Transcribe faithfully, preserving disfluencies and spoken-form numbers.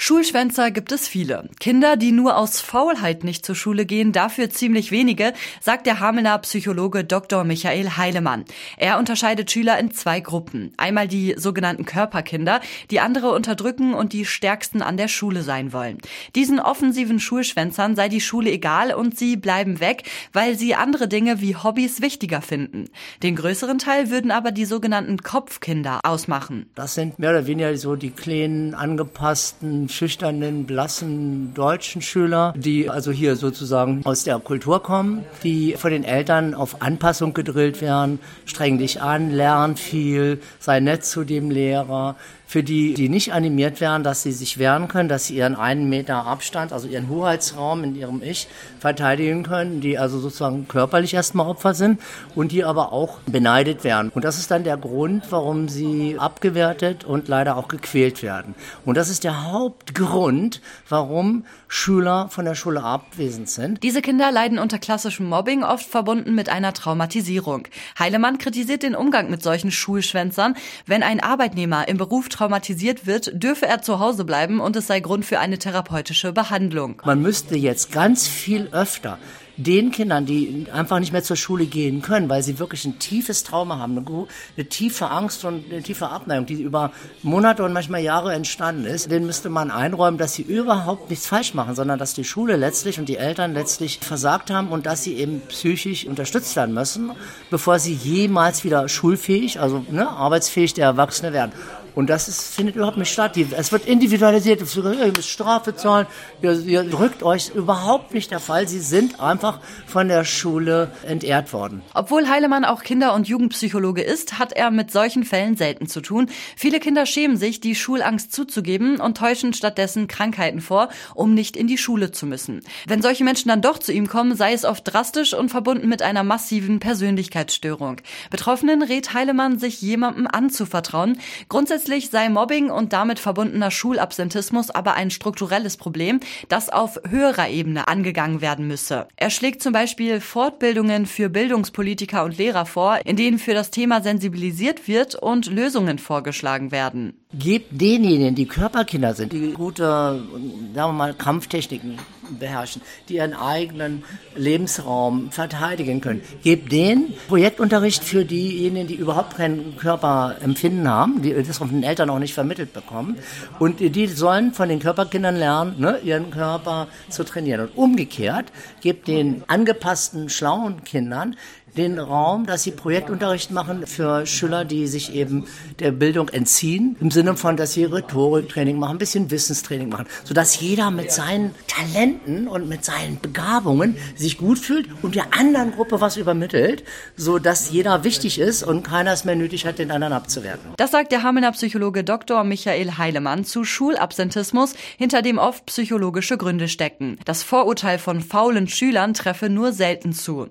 Schulschwänzer gibt es viele. Kinder, die nur aus Faulheit nicht zur Schule gehen, dafür ziemlich wenige, sagt der Hamelner Psychologe Doktor Michael Heilemann. Er unterscheidet Schüler in zwei Gruppen. Einmal die sogenannten Körperkinder, die andere unterdrücken und die stärksten an der Schule sein wollen. Diesen offensiven Schulschwänzern sei die Schule egal und sie bleiben weg, weil sie andere Dinge wie Hobbys wichtiger finden. Den größeren Teil würden aber die sogenannten Kopfkinder ausmachen. Das sind mehr oder weniger so die kleinen, angepassten, schüchternen, blassen deutschen Schüler, die also hier sozusagen aus der Kultur kommen, die von den Eltern auf Anpassung gedrillt werden, streng dich an, lern viel, sei nett zu dem Lehrer. Für die, die nicht animiert werden, dass sie sich wehren können, dass sie ihren einen Meter Abstand, also ihren Hoheitsraum in ihrem Ich verteidigen können, die also sozusagen körperlich erstmal Opfer sind und die aber auch beneidet werden. Und das ist dann der Grund, warum sie abgewertet und leider auch gequält werden. Und das ist der Hauptgrund, warum Schüler von der Schule abwesend sind. Diese Kinder leiden unter klassischem Mobbing, oft verbunden mit einer Traumatisierung. Heilemann kritisiert den Umgang mit solchen Schulschwänzern. Wenn ein Arbeitnehmer im Beruf traumatisiert wird, dürfe er zu Hause bleiben und es sei Grund für eine therapeutische Behandlung. Man müsste jetzt ganz viel öfter den Kindern, die einfach nicht mehr zur Schule gehen können, weil sie wirklich ein tiefes Trauma haben, eine, eine tiefe Angst und eine tiefe Abneigung, die über Monate und manchmal Jahre entstanden ist, denen müsste man einräumen, dass sie überhaupt nichts falsch machen, sondern dass die Schule letztlich und die Eltern letztlich versagt haben und dass sie eben psychisch unterstützt werden müssen, bevor sie jemals wieder schulfähig, also ne, arbeitsfähig der Erwachsene werden. Und das ist, findet überhaupt nicht statt. Es wird individualisiert, ihr müsst Strafe zahlen, ihr, ihr drückt euch, überhaupt nicht der Fall. Sie sind einfach von der Schule entehrt worden. Obwohl Heilemann auch Kinder- und Jugendpsychologe ist, hat er mit solchen Fällen selten zu tun. Viele Kinder schämen sich, die Schulangst zuzugeben und täuschen stattdessen Krankheiten vor, um nicht in die Schule zu müssen. Wenn solche Menschen dann doch zu ihm kommen, sei es oft drastisch und verbunden mit einer massiven Persönlichkeitsstörung. Betroffenen rät Heilemann, sich jemandem anzuvertrauen. Grundsätzlich sei Mobbing und damit verbundener Schulabsentismus aber ein strukturelles Problem, das auf höherer Ebene angegangen werden müsse. Er schlägt zum Beispiel Fortbildungen für Bildungspolitiker und Lehrer vor, in denen für das Thema sensibilisiert wird und Lösungen vorgeschlagen werden. Gebt denjenigen, die Körperkinder sind, die gute, sagen wir mal, Kampftechniken beherrschen, die ihren eigenen Lebensraum verteidigen können. Gebt denen Projektunterricht für diejenigen, die überhaupt kein Körperempfinden haben, die das von den Eltern auch nicht vermittelt bekommen. Und die sollen von den Körperkindern lernen, ne, ihren Körper zu trainieren. Und umgekehrt, gebt den angepassten, schlauen Kindern den Raum, dass sie Projektunterricht machen für Schüler, die sich eben der Bildung entziehen, im Sinne von, dass sie Rhetoriktraining machen, ein bisschen Wissenstraining machen, sodass jeder mit seinen Talenten und mit seinen Begabungen sich gut fühlt und der anderen Gruppe was übermittelt, sodass jeder wichtig ist und keiner es mehr nötig hat, den anderen abzuwerten. Das sagt der Hamelner Psychologe Doktor Michael Heilemann zu Schulabsentismus, hinter dem oft psychologische Gründe stecken. Das Vorurteil von faulen Schülern treffe nur selten zu.